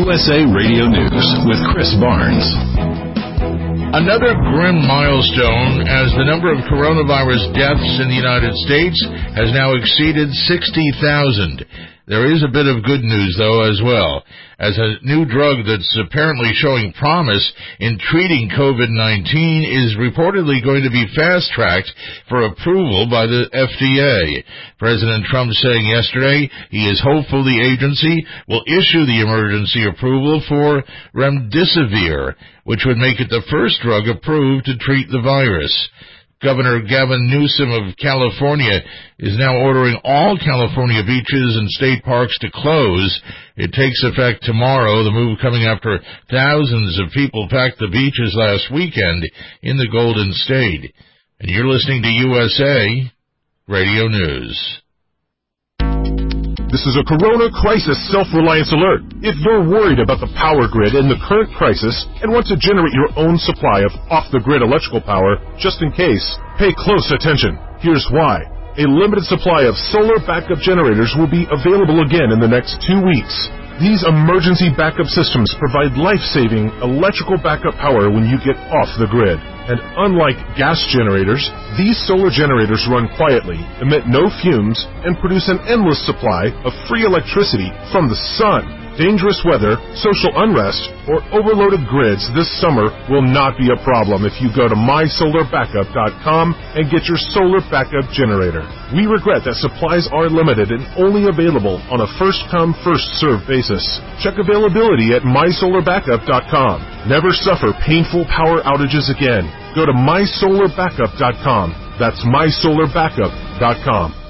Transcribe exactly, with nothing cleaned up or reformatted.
U S A Radio News with Chris Barnes. Another grim milestone as the number of coronavirus deaths in the United States has now exceeded sixty thousand. There is a bit of good news, though, as well, as a new drug that's apparently showing promise in treating COVID nineteen is reportedly going to be fast-tracked for approval by the F D A. President Trump saying yesterday he is hopeful the agency will issue the emergency approval for remdesivir, which would make it the first drug approved to treat the virus. Governor Gavin Newsom of California is now ordering all California beaches and state parks to close. It takes effect tomorrow, the move coming after thousands of people packed the beaches last weekend in the Golden State. And you're listening to U S A Radio News. This is a Corona Crisis Self-Reliance Alert. If you're worried about the power grid in the current crisis and want to generate your own supply of off-the-grid electrical power, just in case, pay close attention. Here's why. A limited supply of solar backup generators will be available again in the next two weeks. These emergency backup systems provide life-saving electrical backup power when you get off the grid. And unlike gas generators, these solar generators run quietly, emit no fumes, and produce an endless supply of free electricity from the sun. Dangerous weather, social unrest, or overloaded grids this summer will not be a problem if you go to my solar backup dot com and get your solar backup generator. We regret that supplies are limited and only available on a first-come, first-served basis. Check availability at my solar backup dot com. Never suffer painful power outages again. Go to my solar backup dot com. That's my solar backup dot com.